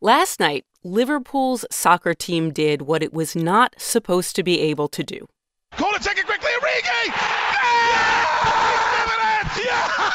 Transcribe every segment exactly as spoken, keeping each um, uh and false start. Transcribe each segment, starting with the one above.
Last night, Liverpool's soccer team did what it was not supposed to be able to do. Corner taken quickly, Origi! Yeah! He's given it!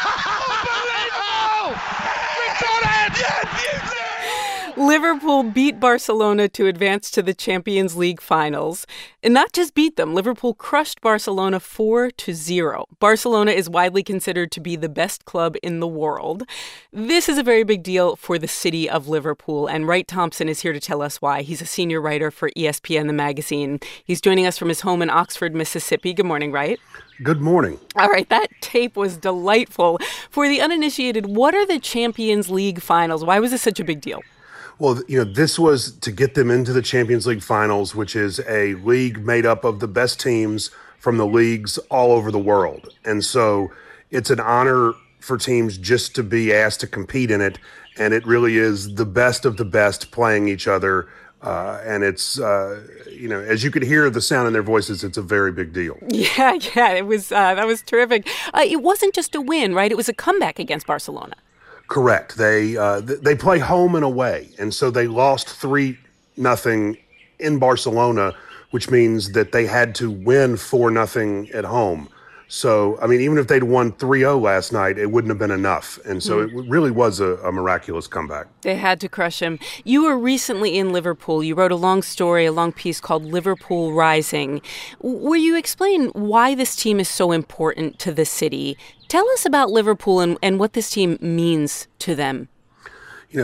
Yeah! Unbelievable! We've done it! Yeah, Liverpool beat Barcelona to advance to the Champions League finals. And not just beat them, Liverpool crushed Barcelona four to zero. Barcelona is widely considered to be the best club in the world. This is a very big deal for the city of Liverpool, and Wright Thompson is here to tell us why. He's a senior writer for E S P N, the magazine. He's joining us from his home in Oxford, Mississippi. Good morning, Wright. Good morning. All right, that tape was delightful. For the uninitiated, what are the Champions League finals? Why was this such a big deal? Well, you know, this was to get them into the Champions League finals, which is a league made up of the best teams from the leagues all over the world. And so it's an honor for teams just to be asked to compete in it. And it really is the best of the best playing each other. Uh, and it's, uh, you know, as you could hear the sound in their voices, it's a very big deal. Yeah, yeah, it was, uh, that was terrific. Uh, it wasn't just a win, right? It was a comeback against Barcelona. Correct. They uh, th- they play home and away, and so they lost three nothing in Barcelona, which means that they had to win four nothing at home. So, I mean, even if they'd won three oh last night, it wouldn't have been enough. And so mm. it really was a, a miraculous comeback. They had to crush him. You were recently in Liverpool. You wrote a long story, a long piece called Liverpool Rising, where you explain why this team is so important to the city. Tell us about Liverpool and, and what this team means to them. You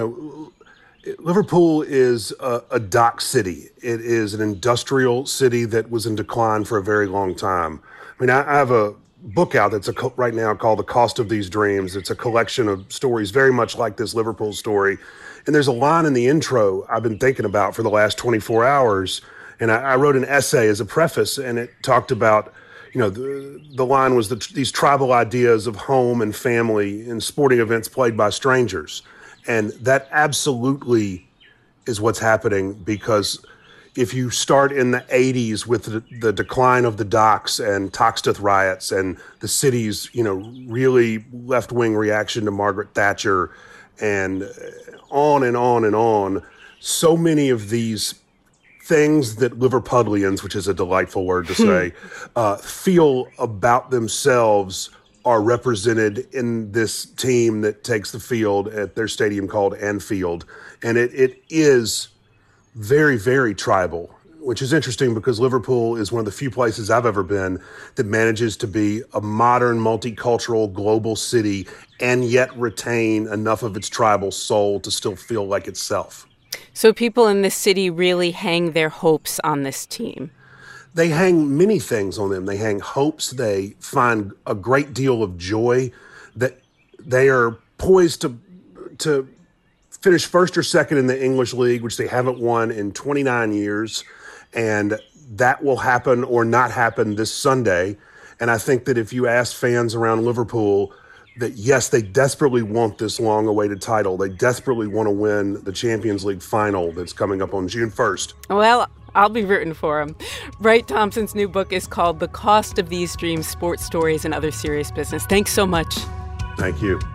know, Liverpool is a, a dock city. It is an industrial city that was in decline for a very long time. I mean, I, I have a book out that's a, right now called The Cost of These Dreams. It's a collection of stories very much like this Liverpool story. And there's a line in the intro I've been thinking about for the last twenty-four hours. And I, I wrote an essay as a preface, and it talked about, you know, the, the line was that these tribal ideas of home and family in sporting events played by strangers. And that absolutely is what's happening, because if you start in the eighties with the, the decline of the docks and Toxteth riots and the city's, you know, really left-wing reaction to Margaret Thatcher and on and on and on, so many of these things that Liverpudlians, which is a delightful word to say, uh, feel about themselves are represented in this team that takes the field at their stadium called Anfield. And it, it is very, very tribal, which is interesting because Liverpool is one of the few places I've ever been that manages to be a modern, multicultural, global city and yet retain enough of its tribal soul to still feel like itself. So people in this city really hang their hopes on this team. They hang many things on them. They hang hopes. They find a great deal of joy. That they are poised to to finish first or second in the English League, which they haven't won in twenty-nine years. And that will happen or not happen this Sunday. And I think that if you ask fans around Liverpool that, yes, they desperately want this long-awaited title. They desperately want to win the Champions League final that's coming up on June first. Well, I'll be rooting for him. Wright Thompson's new book is called The Cost of These Dreams, Sports Stories and Other Serious Business. Thanks so much. Thank you.